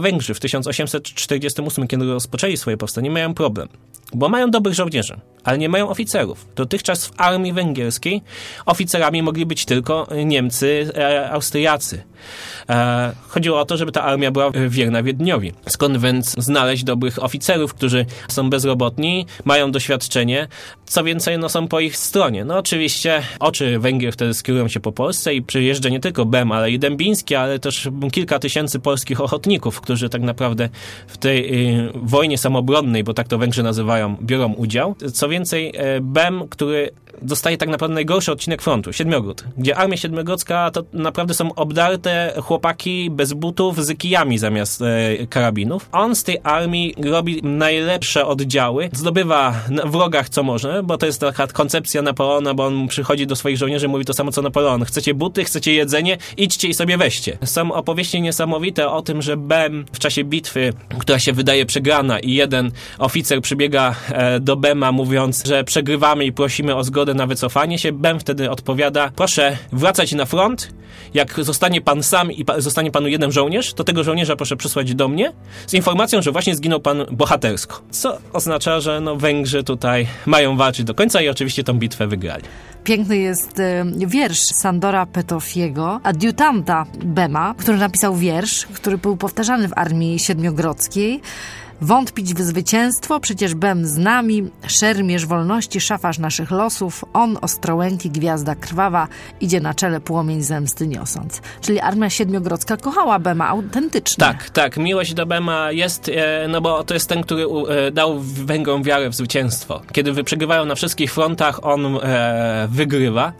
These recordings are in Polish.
Węgrzy w 1848, kiedy rozpoczęli swoje powstanie, mają problem, bo mają dobrych żołnierzy, ale nie mają oficerów. Dotychczas w armii węgierskiej oficerami mogli być tylko Niemcy, Austriacy. Chodziło o to, żeby ta armia była wierna Wiedniowi. Skąd więc znaleźć dobrych oficerów, którzy są bezrobotni, mają doświadczenie, co więcej, są po ich stronie. Oczywiście oczy Węgier wtedy skierują się po Polsce i przyjeżdża nie tylko Bem, ale i Dębiński, ale też kilka tysięcy polskich ochotników, którzy tak naprawdę w tej wojnie samobronnej, bo tak to Węgrzy nazywają, biorą udział. Co więcej, Bem, który dostaje tak naprawdę najgorszy odcinek frontu, Siedmiogród, gdzie armia siedmiogrodzka to naprawdę są obdarte chłopaki bez butów z kijami zamiast karabinów. On z tej armii robi najlepsze oddziały, zdobywa w rogach co może, bo to jest taka koncepcja Napoleona, bo on przychodzi do swoich żołnierzy i mówi to samo co Napoleon. Chcecie buty, chcecie jedzenie, idźcie i sobie weźcie. Są opowieści niesamowite o tym, że Bem w czasie bitwy, która się wydaje przegrana i jeden oficer przybiega do Bema mówiąc, że przegrywamy i prosimy o zgodę na wycofanie się. Bem wtedy odpowiada, proszę wracać na front, jak zostanie pan sam i zostanie panu jeden żołnierz, to tego żołnierza proszę przysłać do mnie z informacją, że właśnie zginął pan bohatersko. Co oznacza, że Węgrzy tutaj mają walczyć do końca i oczywiście tą bitwę wygrali. Piękny jest wiersz Sandora Petofiego, adiutanta Bema, który napisał wiersz, który był powtarzany w armii siedmiogrodzkiej. Wątpić w zwycięstwo, przecież Bem z nami, szermierz wolności, szafarz naszych losów, on ostrołęki, gwiazda krwawa, idzie na czele płomień zemsty niosąc. Czyli armia siedmiogrodzka kochała Bema autentycznie. Tak, miłość do Bema jest, bo to jest ten, który dał Węgrom wiarę w zwycięstwo. Kiedy przegrywają na wszystkich frontach, on wygrywa,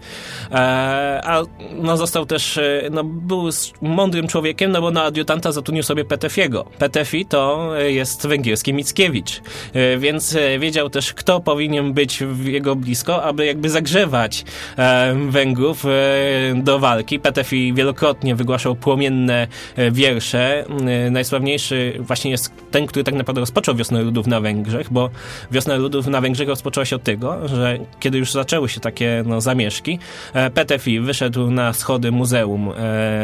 a został też, był mądrym człowiekiem, bo na adiutanta zatrudnił sobie Petefiego. Petefi to jest węgierski Mickiewicz, więc wiedział też, kto powinien być jego blisko, aby jakby zagrzewać Węgrów do walki. Petefi wielokrotnie wygłaszał płomienne wiersze. Najsławniejszy właśnie jest ten, który tak naprawdę rozpoczął Wiosnę Ludów na Węgrzech, bo Wiosna Ludów na Węgrzech rozpoczęła się od tego, że kiedy już zaczęły się takie zamieszki, Petefi wyszedł na schody Muzeum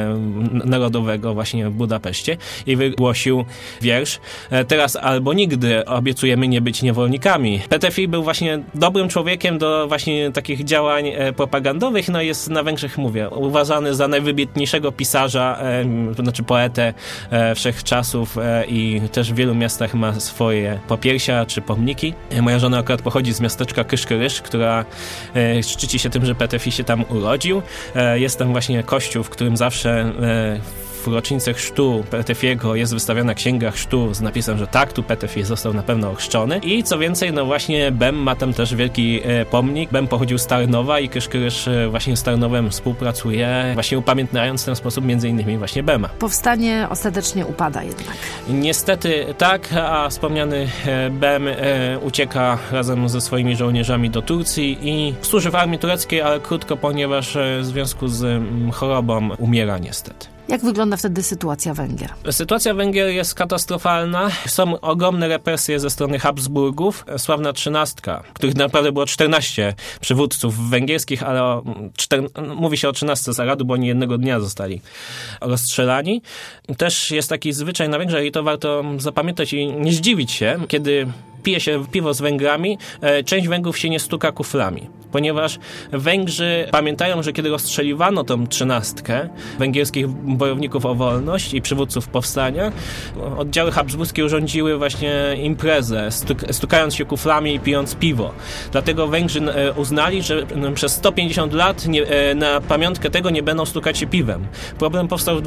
Narodowego właśnie w Budapeszcie i wygłosił wiersz. Teraz albo nigdy obiecujemy nie być niewolnikami. Petefi był właśnie dobrym człowiekiem do właśnie takich działań propagandowych, jest na Węgrzech, uważany za najwybitniejszego pisarza, znaczy poetę wszechczasów i też w wielu miastach ma swoje popiersia czy pomniki. Moja żona akurat pochodzi z miasteczka Kyszkyrysz, która szczyci się tym, że Petefi się tam urodził. Jest tam właśnie kościół, w którym zawsze w rocznicę chrztu Petefiego jest wystawiona księga chrztu z napisem, że tak, tu Petefi został na pewno ochrzczony. I co więcej, właśnie Bem ma tam też wielki pomnik. Bem pochodził z Tarnowa i Kyszkyrysz właśnie z Tarnowem współpracuje, właśnie upamiętniając w ten sposób między innymi właśnie Bema. Powstanie ostatecznie upada jednak. Niestety tak, a wspomniany Bem ucieka razem ze swoimi żołnierzami do Turcji i służy w armii tureckiej, ale krótko, ponieważ w związku z chorobą umiera niestety. Jak wygląda wtedy sytuacja Węgier? Sytuacja Węgier jest katastrofalna. Są ogromne represje ze strony Habsburgów. Sławna 13, których naprawdę było 14 przywódców węgierskich, ale mówi się o 13 zaradu, bo oni jednego dnia zostali rozstrzelani. Też jest taki zwyczaj na Węgrzech i to warto zapamiętać i nie zdziwić się, kiedy pije się piwo z Węgrami, część Węgrów się nie stuka kuflami, ponieważ Węgrzy pamiętają, że kiedy rozstrzeliwano tą 13 węgierskich bojowników o wolność i przywódców powstania, oddziały habsburskie urządziły właśnie imprezę, stukając się kuflami i pijąc piwo. Dlatego Węgrzy uznali, że przez 150 lat na pamiątkę tego nie będą stukać się piwem. Problem powstał w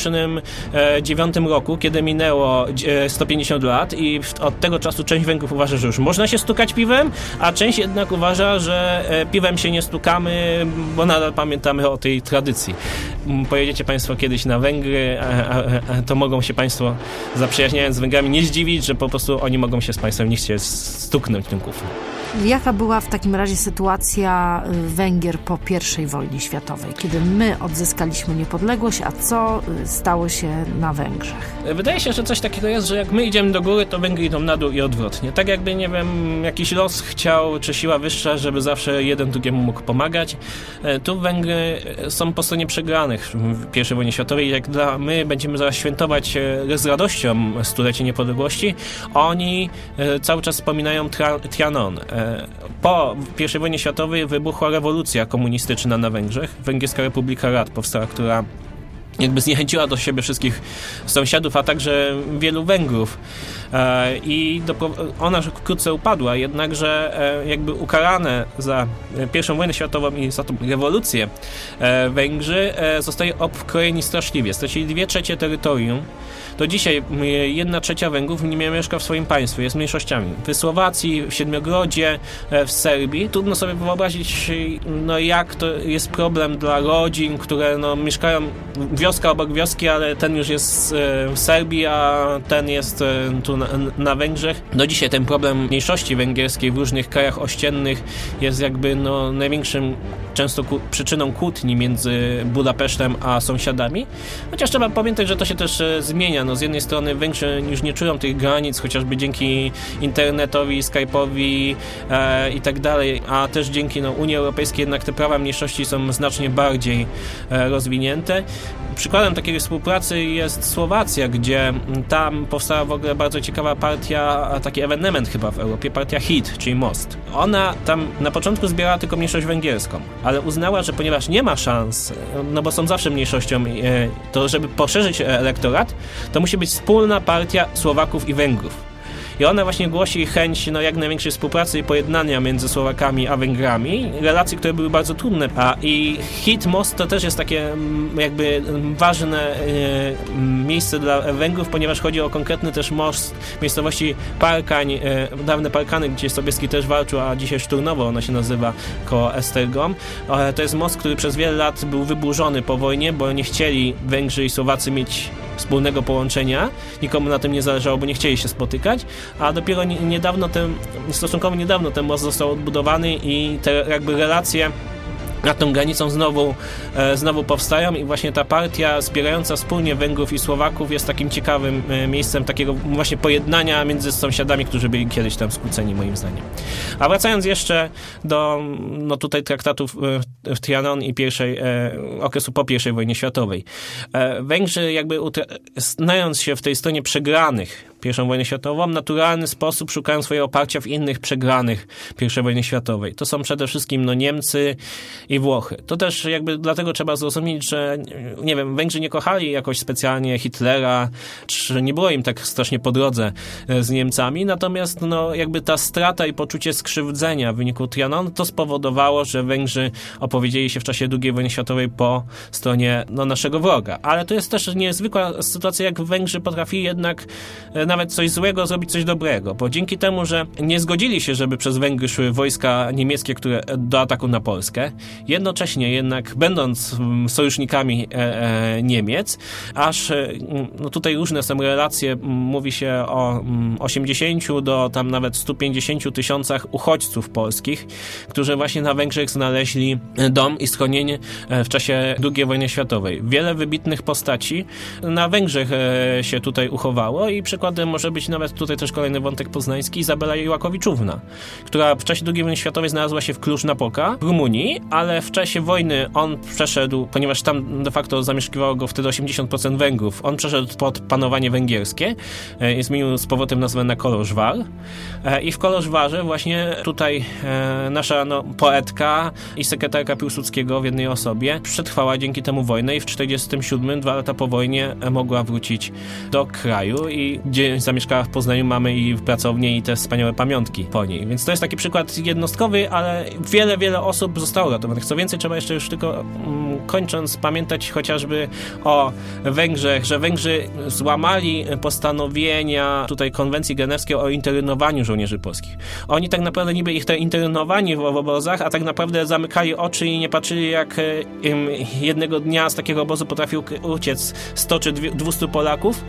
2009 roku, kiedy minęło 150 lat i od tego czasu część Węgrów uważa, że już można się stukać piwem, a część jednak uważa, że piwem się nie stukamy, bo nadal pamiętamy o tej tradycji. Pojedziecie Państwo kiedyś na Węgry, to mogą się Państwo, zaprzyjaźniając z Węgrami, nie zdziwić, że po prostu oni mogą się z Państwem nie chcieć stuknąć tym kuflem. Jaka była w takim razie sytuacja Węgier po I wojnie światowej, kiedy my odzyskaliśmy niepodległość, a co stało się na Węgrzech? Wydaje się, że coś takiego jest, że jak my idziemy do góry, to Węgry idą na dół i odwrotnie. Tak jakby, nie wiem, jakiś los chciał, czy siła wyższa, żeby zawsze jeden drugiemu mógł pomagać. Tu Węgry są po stronie przegranych w I wojnie światowej. Jak my będziemy zaraz świętować z radością stulecie niepodległości, oni cały czas wspominają Trianon. Po I wojnie światowej wybuchła rewolucja komunistyczna na Węgrzech. Węgierska Republika Rad powstała, która jakby zniechęciła do siebie wszystkich sąsiadów, a także wielu Węgrów. I ona wkrótce upadła, jednakże jakby ukarane za I wojnę światową i za tą rewolucję Węgrzy zostali obkrojeni straszliwie. Stracili 2/3 terytorium. Do dzisiaj 1/3 Węgrów nie mieszka w swoim państwie, jest mniejszościami. W Słowacji, w Siedmiogrodzie, w Serbii. Trudno sobie wyobrazić, jak to jest problem dla rodzin, które mieszkają wioska obok wioski, ale ten już jest w Serbii, a ten jest tu na Węgrzech. Do dzisiaj ten problem mniejszości węgierskiej w różnych krajach ościennych jest jakby największym często przyczyną kłótni między Budapesztem a sąsiadami. Chociaż trzeba pamiętać, że to się też zmienia. Z jednej strony Węgrzy już nie czują tych granic, chociażby dzięki internetowi, Skype'owi i tak dalej, a też dzięki Unii Europejskiej jednak te prawa mniejszości są znacznie bardziej rozwinięte. Przykładem takiej współpracy jest Słowacja, gdzie tam powstała w ogóle bardzo ciekawa partia, taki ewenement chyba w Europie, partia HIT, czyli Most. Ona tam na początku zbierała tylko mniejszość węgierską, ale uznała, że ponieważ nie ma szans, bo są zawsze mniejszością, to żeby poszerzyć elektorat, to musi być wspólna partia Słowaków i Węgrów. I ona właśnie głosi chęć jak największej współpracy i pojednania między Słowakami a Węgrami. Relacje, które były bardzo trudne. I HIT Most to też jest takie jakby ważne miejsce dla Węgrów, ponieważ chodzi o konkretny też most w miejscowości Parkań, dawne Parkany, gdzie Sobieski też walczył, a dzisiaj Szturnowo ono się nazywa, koło Esztergom. To jest most, który przez wiele lat był wyburzony po wojnie, bo nie chcieli Węgrzy i Słowacy mieć wspólnego połączenia. Nikomu na tym nie zależało, bo nie chcieli się spotykać, a dopiero stosunkowo niedawno ten most został odbudowany i te jakby relacje nad tą granicą znowu powstają i właśnie ta partia wspierająca wspólnie Węgrów i Słowaków jest takim ciekawym miejscem takiego właśnie pojednania między sąsiadami, którzy byli kiedyś tam skłóceni, moim zdaniem. A wracając jeszcze do tutaj traktatów w Trianon i okresu po I wojnie światowej. Węgrzy jakby znając się w tej stronie przegranych I wojnę światową, w naturalny sposób szukają swojego oparcia w innych przegranych I wojny światowej. To są przede wszystkim Niemcy i Włochy. To też jakby dlatego trzeba zrozumieć, że nie wiem, Węgrzy nie kochali jakoś specjalnie Hitlera, czy nie było im tak strasznie po drodze z Niemcami, natomiast jakby ta strata i poczucie skrzywdzenia w wyniku Trianon to spowodowało, że Węgrzy opowiedzieli się w czasie II wojny światowej po stronie naszego wroga. Ale to jest też niezwykła sytuacja, jak Węgrzy potrafili jednak nawet coś złego zrobić coś dobrego, bo dzięki temu, że nie zgodzili się, żeby przez Węgry szły wojska niemieckie, które do ataku na Polskę, jednocześnie jednak będąc sojusznikami Niemiec, aż tutaj różne są relacje, mówi się o 80 do tam nawet 150 tysiącach uchodźców polskich, którzy właśnie na Węgrzech znaleźli dom i schronienie w czasie II wojny światowej. Wiele wybitnych postaci na Węgrzech się tutaj uchowało i przykładem może być nawet tutaj też kolejny wątek poznański, Izabela Iłakowiczówna, która w czasie II wojny światowej znalazła się w Cluj-Napoca w Rumunii, ale w czasie wojny on przeszedł, ponieważ tam de facto zamieszkiwało go wtedy 80% Węgrów, on przeszedł pod panowanie węgierskie i zmienił z powrotem nazwę na Kolożwar i w Kolożwarze właśnie tutaj nasza poetka i sekretarka Piłsudskiego w jednej osobie przetrwała dzięki temu wojnę i w 1947, 2 lata po wojnie, mogła wrócić do kraju i gdzie zamieszkała w Poznaniu, mamy i w pracowni i te wspaniałe pamiątki po niej. Więc to jest taki przykład jednostkowy, ale wiele osób zostało ratowanych. Co więcej, trzeba jeszcze już tylko kończąc pamiętać chociażby o Węgrzech, że Węgrzy złamali postanowienia tutaj konwencji genewskiej o internowaniu żołnierzy polskich. Oni tak naprawdę niby ich internowani w obozach, a tak naprawdę zamykali oczy i nie patrzyli, jak jednego dnia z takiego obozu potrafił uciec 100 czy 200 Polaków.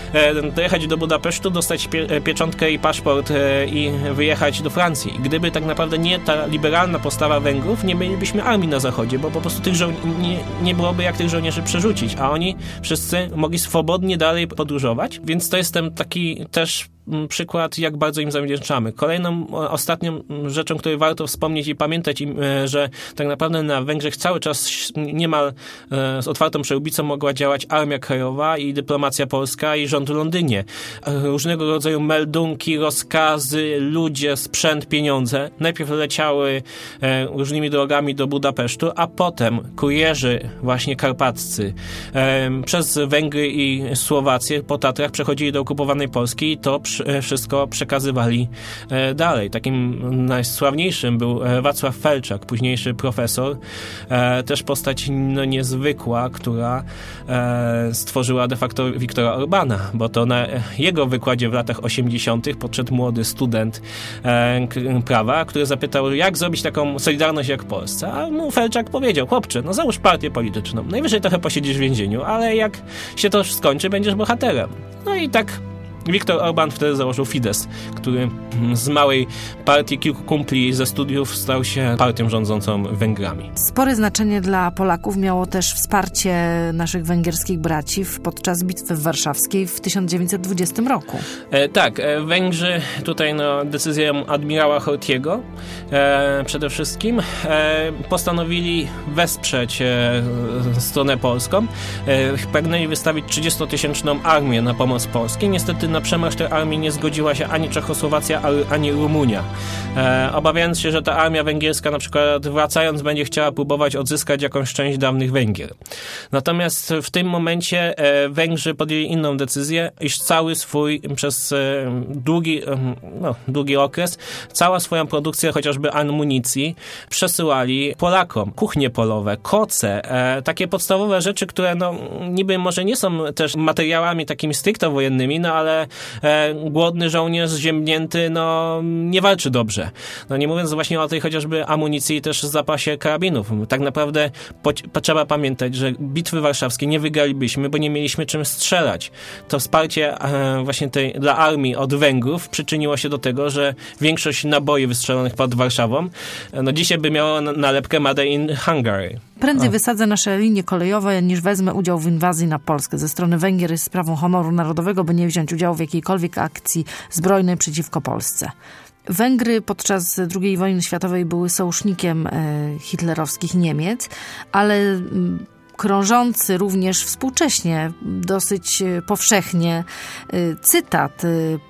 dojechać do Budapesztu, dostać pieczątkę i paszport i wyjechać do Francji. Gdyby tak naprawdę nie ta liberalna postawa Węgrów, nie mielibyśmy armii na zachodzie, bo po prostu nie byłoby jak tych żołnierzy przerzucić, a oni wszyscy mogli swobodnie dalej podróżować, więc to jest ten taki też przykład, jak bardzo im zawdzięczamy. Kolejną, ostatnią rzeczą, której warto wspomnieć i pamiętać, że tak naprawdę na Węgrzech cały czas niemal z otwartą przyłbicą mogła działać Armia Krajowa i dyplomacja polska i rząd w Londynie. Różnego rodzaju meldunki, rozkazy, ludzie, sprzęt, pieniądze najpierw leciały różnymi drogami do Budapesztu, a potem kurierzy właśnie karpaccy przez Węgry i Słowację po Tatrach przechodzili do okupowanej Polski i to wszystko przekazywali dalej. Takim najsławniejszym był Wacław Felczak, późniejszy profesor, też postać niezwykła, która stworzyła de facto Viktora Orbana, bo to na jego wykładzie w latach 80. podszedł młody student prawa, który zapytał, jak zrobić taką solidarność jak w Polsce. A mu Felczak powiedział, chłopcze, załóż partię polityczną. Najwyżej trochę posiedzisz w więzieniu, ale jak się to skończy, będziesz bohaterem. No i tak Viktor Orban wtedy założył Fidesz, który z małej partii kilku kumpli ze studiów stał się partią rządzącą Węgrami. Spore znaczenie dla Polaków miało też wsparcie naszych węgierskich braci podczas Bitwy Warszawskiej w 1920 roku. Tak, Węgrzy tutaj decyzją admirała Horthyego przede wszystkim postanowili wesprzeć stronę polską. Pragnęli wystawić 30-tysięczną armię na pomoc Polskiej. Niestety na przemarsz tej armii nie zgodziła się ani Czechosłowacja, ani Rumunia. Obawiając się, że ta armia węgierska na przykład wracając będzie chciała próbować odzyskać jakąś część dawnych Węgier. Natomiast w tym momencie Węgrzy podjęli inną decyzję, iż cały swój przez długi okres, cała swoją produkcję chociażby amunicji przesyłali Polakom. Kuchnie polowe, koce, takie podstawowe rzeczy, które niby może nie są też materiałami takimi stricte wojennymi, ale głodny żołnierz ziębnięty, nie walczy dobrze. Nie mówiąc właśnie o tej chociażby amunicji i też zapasie karabinów. Tak naprawdę trzeba pamiętać, że bitwy warszawskie nie wygralibyśmy, bo nie mieliśmy czym strzelać. To wsparcie właśnie dla armii od Węgrów przyczyniło się do tego, że większość naboi wystrzelonych pod Warszawą dzisiaj by miało nalepkę Made in Hungary. Prędzej wysadzę nasze linie kolejowe, niż wezmę udział w inwazji na Polskę. Ze strony Węgier jest sprawą honoru narodowego, by nie wziąć udziału w jakiejkolwiek akcji zbrojnej przeciwko Polsce. Węgry podczas II wojny światowej były sojusznikiem hitlerowskich Niemiec, ale krążący również współcześnie dosyć powszechnie cytat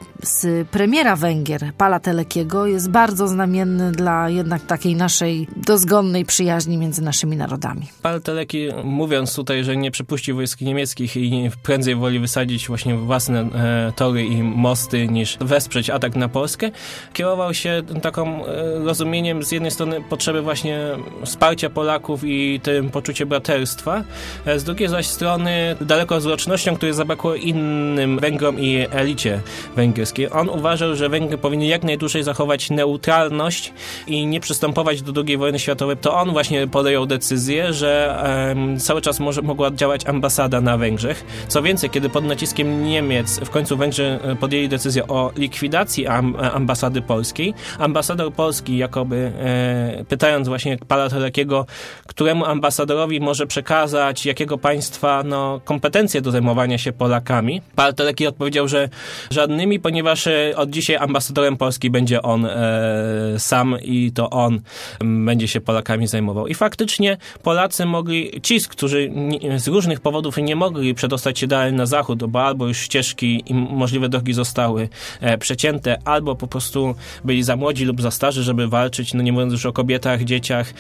z premiera Węgier, Pala Telekiego, jest bardzo znamienny dla jednak takiej naszej dozgonnej przyjaźni między naszymi narodami. Pal Teleki, mówiąc tutaj, że nie przepuści wojsk niemieckich i prędzej woli wysadzić właśnie własne tory i mosty, niż wesprzeć atak na Polskę, kierował się taką rozumieniem z jednej strony potrzeby właśnie wsparcia Polaków i tym poczucie braterstwa, z drugiej zaś strony dalekowzrocznością, której zabrakło innym Węgrom i elicie węgierskiej. On uważał, że Węgry powinny jak najdłużej zachować neutralność i nie przystępować do II wojny światowej. To on właśnie podjął decyzję, że cały czas mogła działać ambasada na Węgrzech. Co więcej, kiedy pod naciskiem Niemiec w końcu Węgrzy podjęli decyzję o likwidacji ambasady polskiej, ambasador polski jakoby pytając właśnie Pala Telekiego, któremu ambasadorowi może przekazać jakiego państwa kompetencje do zajmowania się Polakami, Pal Teleki odpowiedział, że żadnymi, ponieważ od dzisiaj ambasadorem Polski będzie on sam i to on będzie się Polakami zajmował. I faktycznie Polacy mogli, którzy z różnych powodów nie mogli przedostać się dalej na zachód, bo albo już ścieżki i możliwe drogi zostały przecięte, albo po prostu byli za młodzi lub za starzy, żeby walczyć, nie mówiąc już o kobietach, dzieciach,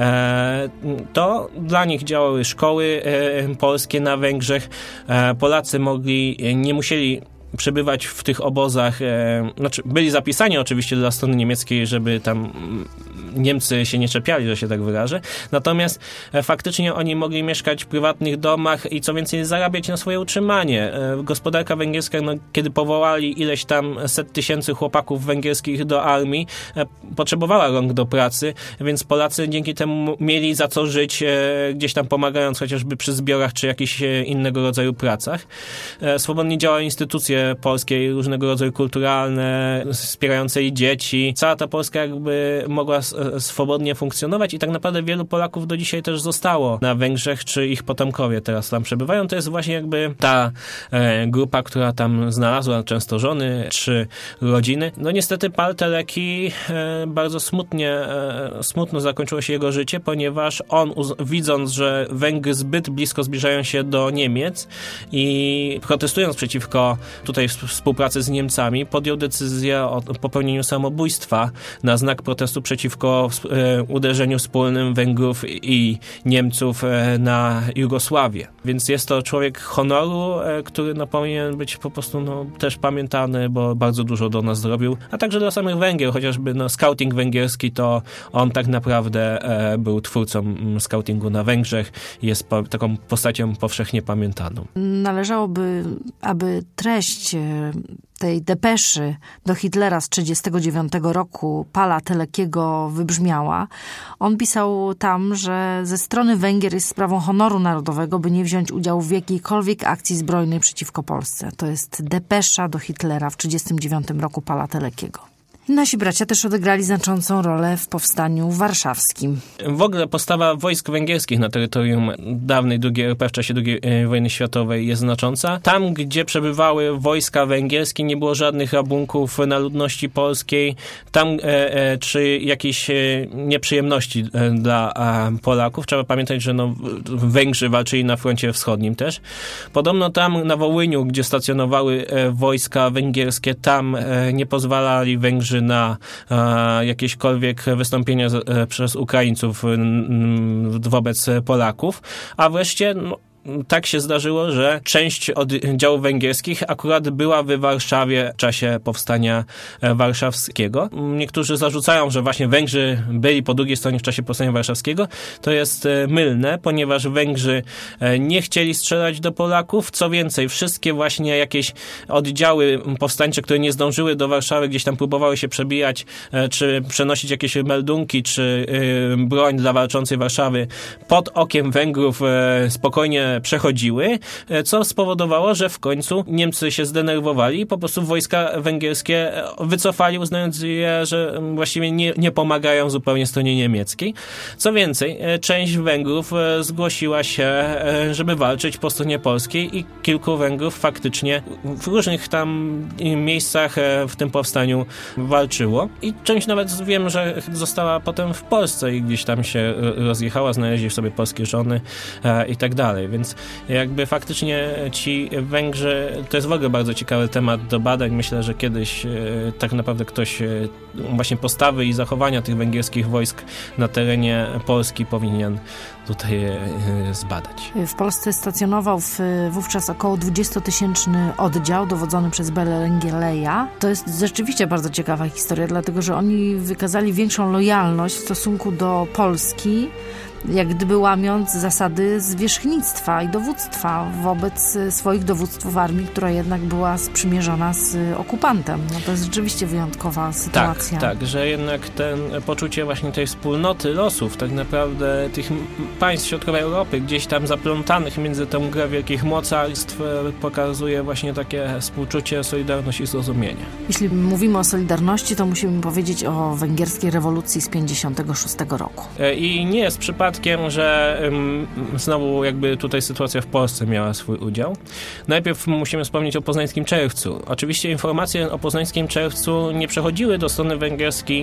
to dla nich działały szkoły polskie na Węgrzech. Polacy nie musieli przebywać w tych obozach, byli zapisani oczywiście dla strony niemieckiej, żeby tam Niemcy się nie czepiali, że się tak wyrażę. Natomiast faktycznie oni mogli mieszkać w prywatnych domach i co więcej zarabiać na swoje utrzymanie. Gospodarka węgierska, kiedy powołali ileś tam set tysięcy chłopaków węgierskich do armii, potrzebowała rąk do pracy, więc Polacy dzięki temu mieli za co żyć, gdzieś tam pomagając chociażby przy zbiorach czy jakichś innego rodzaju pracach. Swobodnie działały instytucje polskie, różnego rodzaju kulturalne, wspierające i dzieci. Cała ta Polska jakby mogła swobodnie funkcjonować i tak naprawdę wielu Polaków do dzisiaj też zostało na Węgrzech, czy ich potomkowie teraz tam przebywają. To jest właśnie jakby ta grupa, która tam znalazła często żony czy rodziny. No niestety Pál Teleki bardzo smutno zakończyło się jego życie, ponieważ on widząc, że Węgry zbyt blisko zbliżają się do Niemiec i protestując przeciwko tutaj współpracy z Niemcami, podjął decyzję o popełnieniu samobójstwa na znak protestu przeciwko uderzeniu wspólnym Węgrów i Niemców na Jugosławię. Więc jest to człowiek honoru, który powinien być po prostu też pamiętany, bo bardzo dużo do nas zrobił, a także dla samych Węgier, chociażby scouting węgierski, to on tak naprawdę był twórcą scoutingu na Węgrzech i jest taką postacią powszechnie pamiętaną. Należałoby, aby treść tej depeszy do Hitlera z 1939 roku Pála Telekiego wybrzmiała. On pisał tam, że ze strony Węgier jest sprawą honoru narodowego, by nie wziąć udziału w jakiejkolwiek akcji zbrojnej przeciwko Polsce. To jest depesza do Hitlera w 1939 roku Pála Telekiego. Nasi bracia też odegrali znaczącą rolę w powstaniu warszawskim. W ogóle postawa wojsk węgierskich na terytorium dawnej II RP w czasie II wojny światowej jest znacząca. Tam, gdzie przebywały wojska węgierskie, nie było żadnych rabunków na ludności polskiej. Tam czy jakieś nieprzyjemności dla Polaków. Trzeba pamiętać, że Węgrzy walczyli na froncie wschodnim też. Podobno tam na Wołyniu, gdzie stacjonowały wojska węgierskie, tam nie pozwalali Węgrzy na jakieś,kolwiek wystąpienia przez Ukraińców wobec Polaków, a wreszcie tak się zdarzyło, że część oddziałów węgierskich akurat była w Warszawie w czasie powstania warszawskiego. Niektórzy zarzucają, że właśnie Węgrzy byli po drugiej stronie w czasie powstania warszawskiego. To jest mylne, ponieważ Węgrzy nie chcieli strzelać do Polaków. Co więcej, wszystkie właśnie jakieś oddziały powstańcze, które nie zdążyły do Warszawy, gdzieś tam próbowały się przebijać, czy przenosić jakieś meldunki, czy broń dla walczącej Warszawy pod okiem Węgrów spokojnie przechodziły, co spowodowało, że w końcu Niemcy się zdenerwowali i po prostu wojska węgierskie wycofali, uznając je, że właściwie nie pomagają zupełnie stronie niemieckiej. Co więcej, część Węgrów zgłosiła się, żeby walczyć po stronie polskiej i kilku Węgrów faktycznie w różnych tam miejscach w tym powstaniu walczyło. I część nawet wiem, że została potem w Polsce i gdzieś tam się rozjechała, znaleźli sobie polskie żony i tak dalej. Więc jakby faktycznie ci Węgrzy, to jest w ogóle bardzo ciekawy temat do badań. Myślę, że kiedyś tak naprawdę ktoś właśnie postawy i zachowania tych węgierskich wojsk na terenie Polski powinien tutaj zbadać. W Polsce stacjonował wówczas około 20-tysięczny oddział dowodzony przez Belengeleja. To jest rzeczywiście bardzo ciekawa historia, dlatego że oni wykazali większą lojalność w stosunku do Polski, jak gdyby łamiąc zasady zwierzchnictwa i dowództwa wobec swoich dowództw armii, która jednak była sprzymierzona z okupantem. To jest rzeczywiście wyjątkowa sytuacja. Tak, że jednak ten poczucie właśnie tej wspólnoty losów, tak naprawdę tych państw środkowej Europy, gdzieś tam zaplątanych między tą grę wielkich mocarstw, pokazuje właśnie takie współczucie, solidarność i zrozumienie. Jeśli mówimy o solidarności, to musimy powiedzieć o węgierskiej rewolucji z 1956 roku. I nie jest przypadkiem, że znowu jakby tutaj sytuacja w Polsce miała swój udział. Najpierw musimy wspomnieć o Poznańskim Czerwcu. Oczywiście informacje o Poznańskim Czerwcu nie przechodziły do strony węgierskiej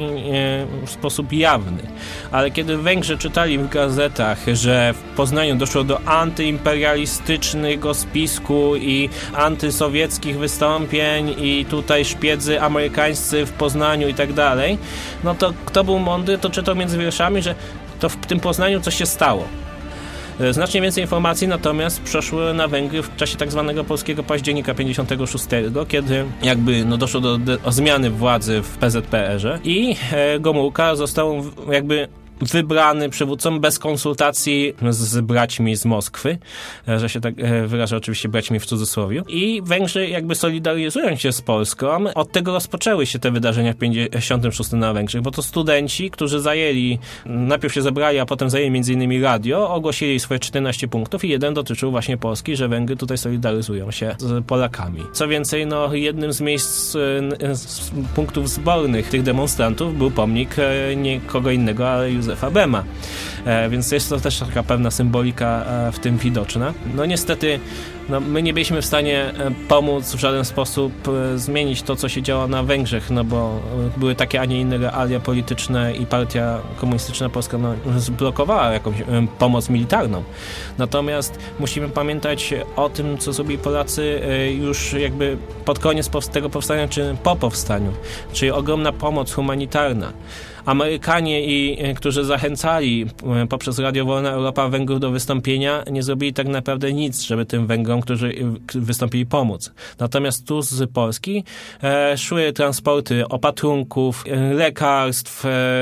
w sposób jawny, ale kiedy Węgrzy czytali w gazetach, że w Poznaniu doszło do antyimperialistycznego spisku i antysowieckich wystąpień i tutaj szpiedzy amerykańscy w Poznaniu i tak dalej, no to kto był mądry, to czytał między wierszami, że to w tym Poznaniu coś się stało. Znacznie więcej informacji natomiast przeszły na Węgry w czasie tak zwanego polskiego października 56, kiedy jakby doszło do zmiany władzy w PZPR-ze i Gomułka został jakby wybrany przywódcą bez konsultacji z braćmi z Moskwy, że się tak wyrażę, oczywiście braćmi w cudzysłowie. I Węgrzy jakby solidaryzują się z Polską. Od tego rozpoczęły się te wydarzenia w 56 na Węgrzech, bo to studenci, którzy najpierw się zebrali, a potem zajęli m.in. radio, ogłosili swoje 14 punktów i jeden dotyczył właśnie Polski, że Węgry tutaj solidaryzują się z Polakami. Co więcej, jednym z miejsc, z punktów zbornych tych demonstrantów był pomnik nie kogo innego, ale Józefa Bema. Więc jest to też taka pewna symbolika w tym widoczna. Niestety my nie byliśmy w stanie pomóc w żaden sposób zmienić to, co się działo na Węgrzech, bo były takie, a nie inne realia polityczne i partia komunistyczna polska zblokowała jakąś pomoc militarną. Natomiast musimy pamiętać o tym, co zrobili Polacy już jakby pod koniec tego powstania, czy po powstaniu. Czyli ogromna pomoc humanitarna. Amerykanie, którzy zachęcali poprzez Radio Wolna Europa Węgrów do wystąpienia, nie zrobili tak naprawdę nic, żeby tym Węgrom, którzy wystąpili, pomóc. Natomiast tu z Polski szły transporty opatrunków, lekarstw,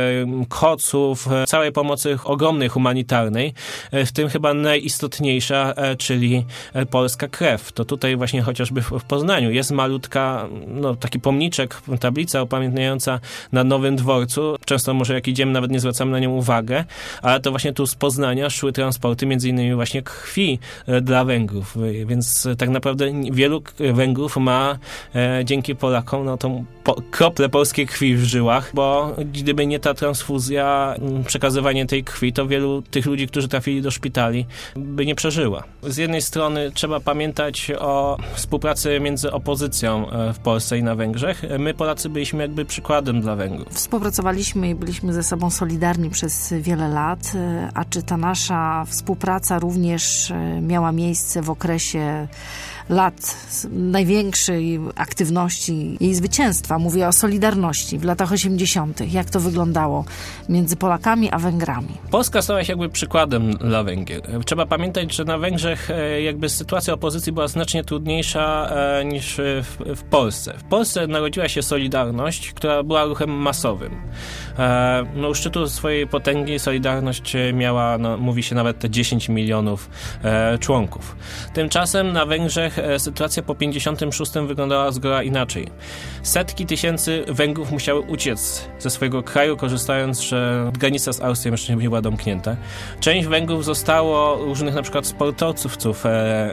koców, całej pomocy ogromnej humanitarnej, w tym chyba najistotniejsza, czyli polska krew. To tutaj właśnie chociażby w Poznaniu jest malutka, taki pomniczek, tablica upamiętniająca na Nowym Dworcu. Często może jak idziemy, nawet nie zwracamy na nią uwagę, ale to właśnie tu z Poznania szły transporty między innymi właśnie krwi dla Węgrów, więc tak naprawdę wielu Węgrów ma dzięki Polakom tą kroplę polskiej krwi w żyłach, bo gdyby nie ta transfuzja, przekazywanie tej krwi, to wielu tych ludzi, którzy trafili do szpitali, by nie przeżyła. Z jednej strony trzeba pamiętać o współpracy między opozycją w Polsce i na Węgrzech. My Polacy byliśmy jakby przykładem dla Węgrów. Współpracowaliśmy i byliśmy ze sobą solidarni przez wiele lat, a czy ta nasza współpraca również miała miejsce w okresie lat największej aktywności jej zwycięstwa? Mówię o Solidarności w latach 80. Jak to wyglądało między Polakami a Węgrami? Polska stała się jakby przykładem dla Węgier. Trzeba pamiętać, że na Węgrzech jakby sytuacja opozycji była znacznie trudniejsza niż w Polsce. W Polsce narodziła się Solidarność, która była ruchem masowym. U szczytu swojej potęgi Solidarność miała, mówi się nawet te 10 milionów członków. Tymczasem na Węgrzech sytuacja po 56 wyglądała zgoła inaczej. Setki tysięcy Węgrów musiały uciec ze swojego kraju, korzystając, że granica z Austrią jeszcze nie była domknięta. Część Węgrów zostało różnych na przykład sportowców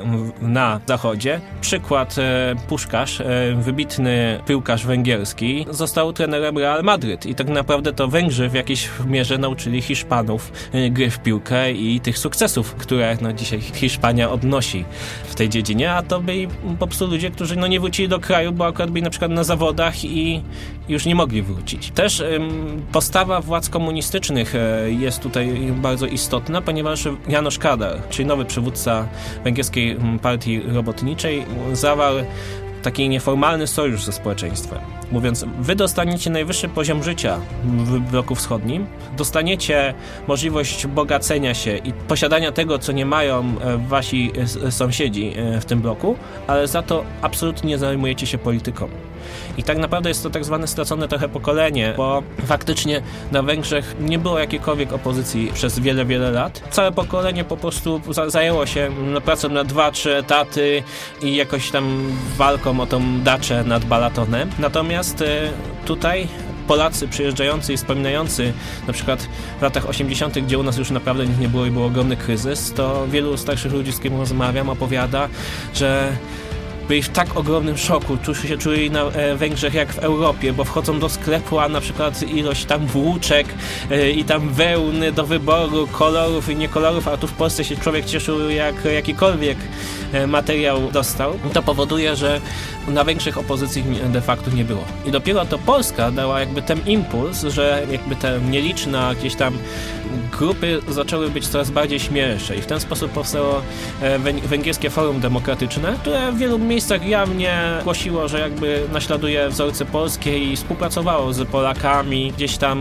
na zachodzie. Przykład Puskás, wybitny piłkarz węgierski, został trenerem Real Madryt i tak naprawdę to Węgrzy w jakiejś mierze nauczyli Hiszpanów gry w piłkę i tych sukcesów, które dzisiaj Hiszpania odnosi w tej dziedzinie, a to byli po prostu ludzie, którzy nie wrócili do kraju, bo akurat byli na przykład na zawodach i już nie mogli wrócić. Też postawa władz komunistycznych jest tutaj bardzo istotna, ponieważ János Kádár, czyli nowy przywódca węgierskiej partii robotniczej, zawarł taki nieformalny sojusz ze społeczeństwem. Mówiąc, wy dostaniecie najwyższy poziom życia w bloku wschodnim, dostaniecie możliwość bogacenia się i posiadania tego, co nie mają wasi sąsiedzi w tym bloku, ale za to absolutnie nie zajmujecie się polityką. I tak naprawdę jest to tak zwane stracone trochę pokolenie, bo faktycznie na Węgrzech nie było jakiejkolwiek opozycji przez wiele, wiele lat. Całe pokolenie po prostu zajęło się pracą na 2-3 etaty i jakoś tam walką o tą daczę nad Balatonem. Natomiast tutaj Polacy przyjeżdżający i wspominający na przykład w latach 80., gdzie u nas już naprawdę nic nie było i był ogromny kryzys, to wielu starszych ludzi, z kim rozmawiam, opowiada, że byli w tak ogromnym szoku, się czuli na Węgrzech jak w Europie, bo wchodzą do sklepu, a na przykład ilość tam włóczek i tam wełny do wyboru, kolorów i niekolorów, a tu w Polsce się człowiek cieszył jak jakikolwiek materiał dostał. To powoduje, że na Węgrzech opozycji de facto nie było. I dopiero to Polska dała jakby ten impuls, że jakby te nieliczne gdzieś tam grupy zaczęły być coraz bardziej śmielsze i w ten sposób powstało Węgierskie Forum Demokratyczne, które w wielu miejscach jawnie głosiło, że jakby naśladuje wzorce polskie i współpracowało z Polakami, gdzieś tam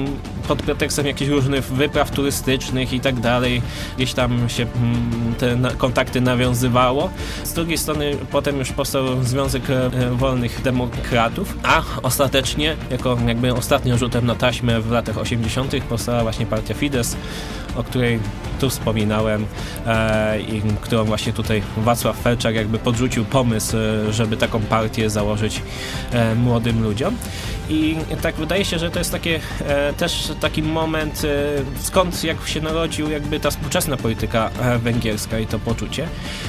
pod pretekstem jakichś różnych wypraw turystycznych i tak dalej, gdzieś tam się te kontakty nawiązywało. Z drugiej strony potem już powstał Związek Wolnych Demokratów, a ostatecznie, jako jakby ostatnim rzutem na taśmę w latach 80. powstała właśnie partia Fidesz, o której tu wspominałem i którą właśnie tutaj Wacław Felczak jakby podrzucił pomysł, żeby taką partię założyć młodym ludziom. I tak wydaje się, że to jest też taki moment, skąd jak się narodził jakby ta współczesna polityka węgierska i to poczucie.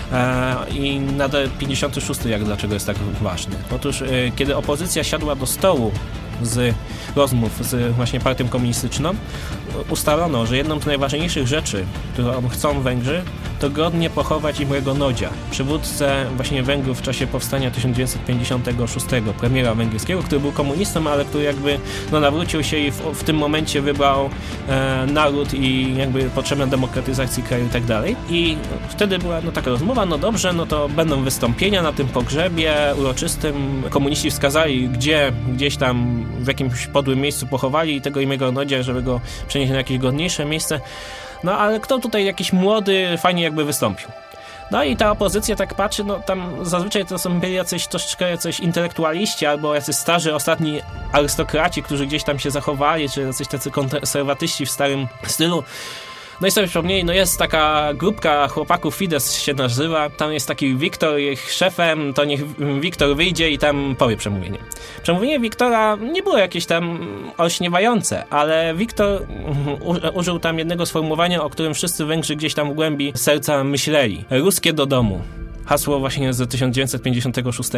I nadal 56 dlaczego jest tak ważny. Otóż kiedy opozycja siadła do stołu z rozmów z właśnie partią komunistyczną, ustalono, że jedną z najważniejszych rzeczy, którą chcą Węgrzy, to godnie pochować Imrego Nagya, przywódcę właśnie Węgrów w czasie powstania 1956, premiera węgierskiego, który był komunistą, ale który jakby nawrócił się i w tym momencie wybrał naród i jakby potrzebę demokratyzacji kraju i tak dalej. I wtedy była taka rozmowa, dobrze, to będą wystąpienia na tym pogrzebie uroczystym. Komuniści wskazali, gdzieś tam w jakimś podłym miejscu pochowali tego Imrego Nagya, żeby go przenieść na jakieś godniejsze miejsce. Ale kto tutaj jakiś młody fajnie jakby wystąpił. I ta opozycja tak patrzy, tam zazwyczaj to byli jacyś intelektualiści albo jacyś starzy, ostatni arystokraci, którzy gdzieś tam się zachowali, czy jacyś tacy konserwatyści w starym stylu. I sobie przypomnieli, jest taka grupka chłopaków, Fidesz się nazywa, tam jest taki Wiktor, ich szefem, to niech Wiktor wyjdzie i tam powie przemówienie. Przemówienie Wiktora nie było jakieś tam olśniewające, ale Wiktor użył tam jednego sformułowania, o którym wszyscy Węgrzy gdzieś tam w głębi serca myśleli. Ruskie do domu. Hasło właśnie z 1956.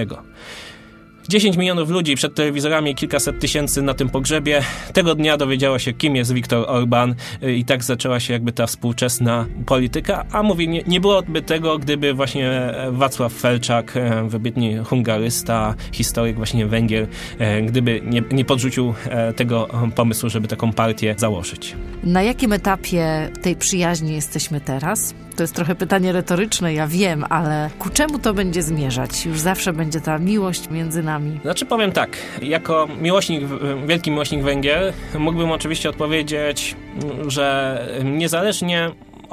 10 milionów ludzi przed telewizorami i kilkaset tysięcy na tym pogrzebie. Tego dnia dowiedziało się, kim jest Viktor Orbán i tak zaczęła się jakby ta współczesna polityka. A mówię, nie byłoby tego, gdyby właśnie Wacław Felczak, wybitny hungarysta, historyk właśnie Węgier, gdyby nie podrzucił tego pomysłu, żeby taką partię założyć. Na jakim etapie tej przyjaźni jesteśmy teraz? To jest trochę pytanie retoryczne, ja wiem, ale ku czemu to będzie zmierzać? Już zawsze będzie ta miłość między nami. Powiem tak, jako wielki miłośnik Węgier, mógłbym oczywiście odpowiedzieć, że niezależnie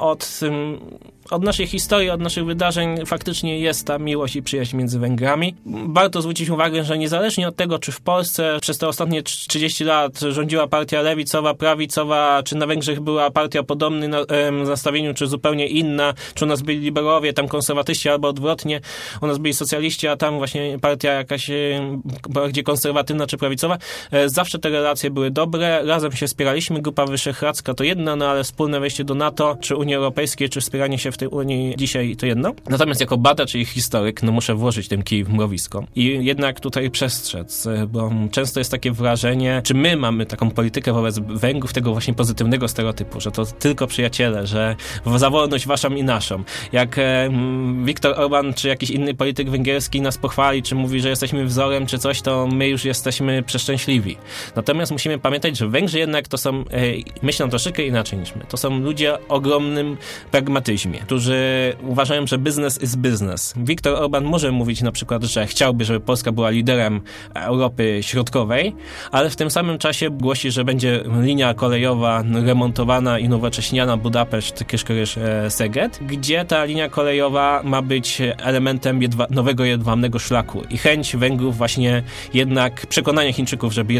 od naszej historii, od naszych wydarzeń faktycznie jest ta miłość i przyjaźń między Węgrami. Warto zwrócić uwagę, że niezależnie od tego, czy w Polsce przez te ostatnie 30 lat rządziła partia lewicowa, prawicowa, czy na Węgrzech była partia o podobnym nastawieniu, czy zupełnie inna, czy u nas byli liberałowie, tam konserwatyści, albo odwrotnie, u nas byli socjaliści, a tam właśnie partia jakaś bardziej konserwatywna, czy prawicowa. Zawsze te relacje były dobre, razem się wspieraliśmy, Grupa Wyszehradzka to jedna, ale wspólne wejście do NATO, czy Unii Europejskiej, czy wspieranie się w tej Unii dzisiaj to jedno. Natomiast jako badacz i historyk, muszę włożyć ten kij w mrowisko i jednak tutaj przestrzec, bo często jest takie wrażenie, czy my mamy taką politykę wobec Węgrów, tego właśnie pozytywnego stereotypu, że to tylko przyjaciele, że za wolność waszą i naszą. Jak Viktor Orbán, czy jakiś inny polityk węgierski nas pochwali, czy mówi, że jesteśmy wzorem, czy coś, to my już jesteśmy przeszczęśliwi. Natomiast musimy pamiętać, że Węgrzy jednak to są, myślą troszeczkę inaczej niż my. To są ludzie o ogromnym pragmatyzmie, którzy uważają, że business is business. Viktor Orbán może mówić na przykład, że chciałby, żeby Polska była liderem Europy Środkowej, ale w tym samym czasie głosi, że będzie linia kolejowa remontowana i nowocześniana Budapeszt, Kiszkrysz-Szeged, gdzie ta linia kolejowa ma być elementem nowego jedwabnego szlaku. I chęć Węgrów właśnie jednak przekonanie Chińczyków, żeby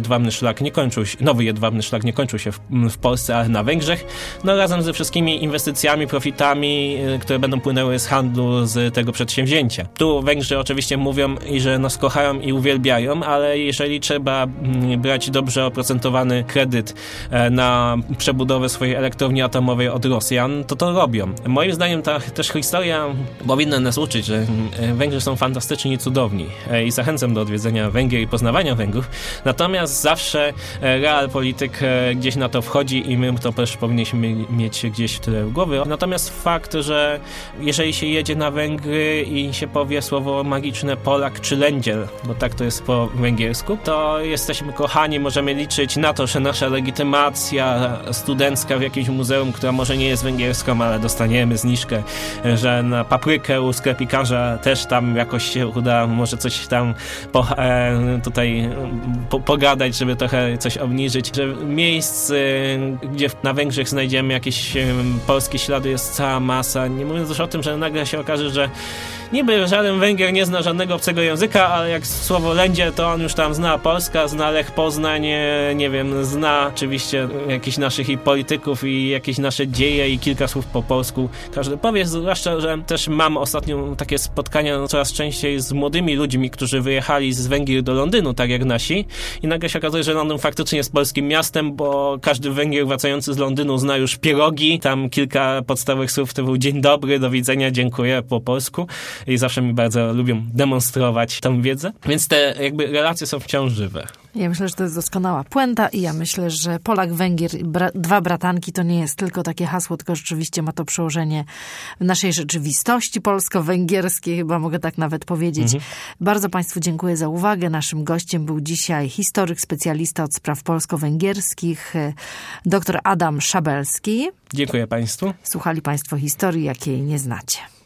nowy jedwabny szlak nie kończył się w Polsce, ale na Węgrzech, razem ze wszystkimi inwestycjami, profitami, które będą płynęły z handlu z tego przedsięwzięcia. Tu Węgrzy oczywiście mówią, że nas kochają i uwielbiają, ale jeżeli trzeba brać dobrze oprocentowany kredyt na przebudowę swojej elektrowni atomowej od Rosjan, to robią. Moim zdaniem ta też historia powinna nas uczyć, że Węgrzy są fantastyczni i cudowni i zachęcam do odwiedzenia Węgier i poznawania Węgrów. Natomiast zawsze realpolityk gdzieś na to wchodzi i my to też powinniśmy mieć gdzieś w tyle głowy. Natomiast fakt, myślę, że jeżeli się jedzie na Węgry i się powie słowo magiczne Polak czy Lędziel, bo tak to jest po węgiersku, to jesteśmy kochani, możemy liczyć na to, że nasza legitymacja studencka w jakimś muzeum, która może nie jest węgierską, ale dostaniemy zniżkę, że na paprykę u sklepikarza też tam jakoś się uda może coś tam pogadać, żeby trochę coś obniżyć, że miejsc, gdzie na Węgrzech znajdziemy jakieś polskie ślady, jest cała masa, nie mówiąc już o tym, że nagle się okaże, że niby żaden Węgier nie zna żadnego obcego języka, ale jak słowo Lędzie, to on już tam zna Polska, zna Lech Poznań, nie wiem, zna oczywiście jakichś naszych i polityków i jakieś nasze dzieje i kilka słów po polsku. Każdy powie, zwłaszcza, że też mam ostatnio takie spotkania coraz częściej z młodymi ludźmi, którzy wyjechali z Węgier do Londynu, tak jak nasi, i nagle się okazuje, że Londyn faktycznie jest polskim miastem, bo każdy Węgier wracający z Londynu zna już pierogi, tam kilka podstawowych słów typu dzień dobry, do widzenia, dziękuję po polsku i zawsze mi bardzo lubią demonstrować tę wiedzę, więc te jakby relacje są wciąż żywe. Ja myślę, że to jest doskonała puenta i ja myślę, że Polak, Węgier, dwa bratanki to nie jest tylko takie hasło, tylko rzeczywiście ma to przełożenie w naszej rzeczywistości polsko-węgierskiej, chyba mogę tak nawet powiedzieć. Bardzo Państwu dziękuję za uwagę. Naszym gościem był dzisiaj historyk, specjalista od spraw polsko-węgierskich, dr Adam Szabelski. Dziękuję Państwu. Słuchali Państwo historii, jakiej nie znacie.